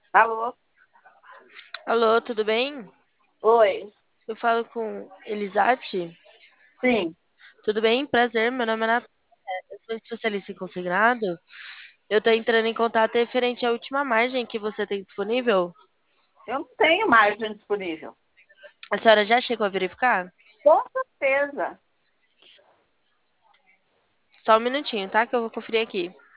Alô? Alô, tudo bem? Oi. Eu falo com Elisate. Sim, Tudo bem? Prazer, meu nome é Natália. Eu sou especialista em consignado. Eu tô entrando em contato referente à última margem que você tem disponível. eu não tenho margem disponível. A senhora já chegou a verificar? Com certeza. Só um minutinho, tá? Que eu vou conferir aqui.